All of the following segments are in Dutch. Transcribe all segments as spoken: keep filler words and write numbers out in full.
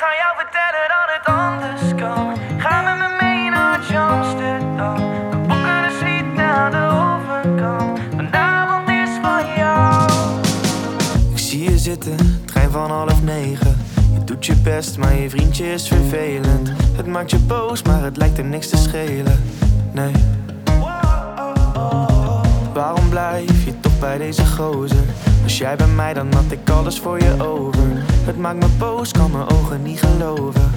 ga jou vertellen dat het anders kan. Ga met me mee naar Amsterdam. We boeken een suite aan de overkant. Vanavond is van jou. Ik zie je zitten, trein van half negen. Je doet je best, maar je vriendje is vervelend. Het maakt je boos, maar het lijkt hem niks te schelen. Nee. Waarom blijf je toch bij deze gozer? Was jij bij mij, dan had ik alles voor je over. Het maakt me boos, kan mijn ogen niet geloven.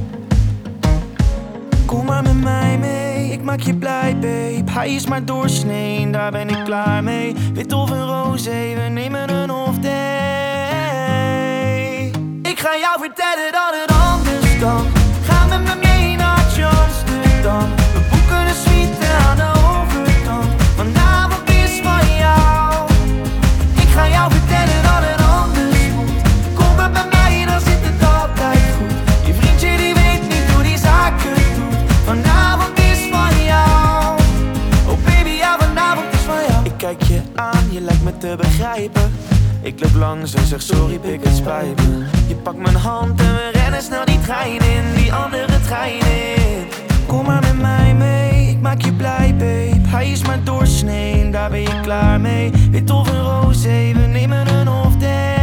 Kom maar met mij mee, ik maak je blij, babe. Hij is maar doorsnee, daar ben ik klaar mee. Wit of een roze, we nemen een off day. Ik ga jou vertellen dat het anders kan. Ga met me mee naar Amsterdam. We boeken een suite aan de overkant. Vanavond is van jou. Ik ga jou vertellen dat het anders moet. Kom maar bij mij, dan zit het altijd goed. Je vriendje die weet niet hoe die zaken doet. Vanavond is van jou. Oh baby, ja, vanavond is van jou. Ik kijk je aan, je lijkt me te begrijpen. Ik loop langs en zeg sorry, pik, het spijt me. Je pakt mijn hand en we rennen snel die trein in. Die andere trein in. Kom maar met mij mee, ik maak je blij, babe. Hij is maar doorsnee, daar ben je klaar mee. Wit of een roze, we nemen een off day.